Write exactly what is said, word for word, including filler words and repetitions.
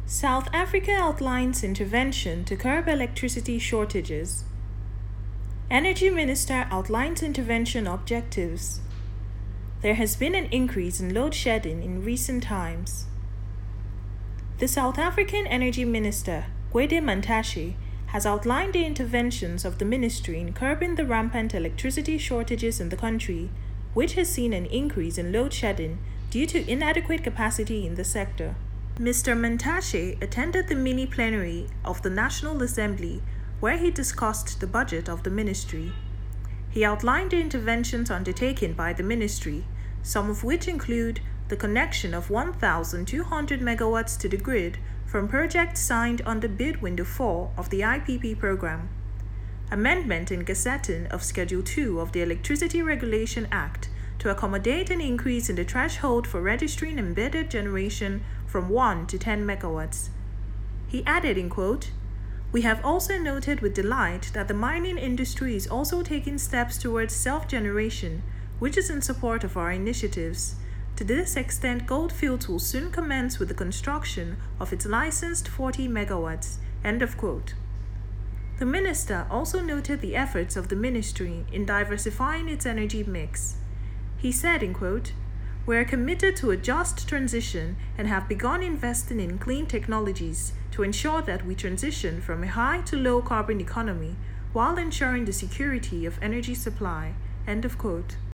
South Africa outlines intervention to curb electricity shortages. Energy Minister outlines intervention objectives. There has been an increase in load shedding in recent times. The South African Energy Minister, Gwede Mantashe, has outlined the interventions of the ministry in curbing the rampant electricity shortages in the country, which has seen an increase in load shedding due to inadequate capacity in the sector. Mister Mantashe attended the mini-plenary of the National Assembly, where he discussed the budget of the ministry. He outlined the interventions undertaken by the ministry, some of which include the connection of one thousand two hundred megawatts to the grid from projects signed under Bid Window four of the I P P program, amendment in gazetting of Schedule two of the Electricity Regulation Act to accommodate an increase in the threshold for registering embedded generation from one to ten megawatts. He added, in quote, "We have also noted with delight that the mining industry is also taking steps towards self-generation, which is in support of our initiatives. To this extent, Goldfields will soon commence with the construction of its licensed forty megawatts." End of quote. The minister also noted the efforts of the ministry in diversifying its energy mix. He said, in quote, "We are committed to a just transition and have begun investing in clean technologies to ensure that we transition from a high to low carbon economy while ensuring the security of energy supply." End of quote.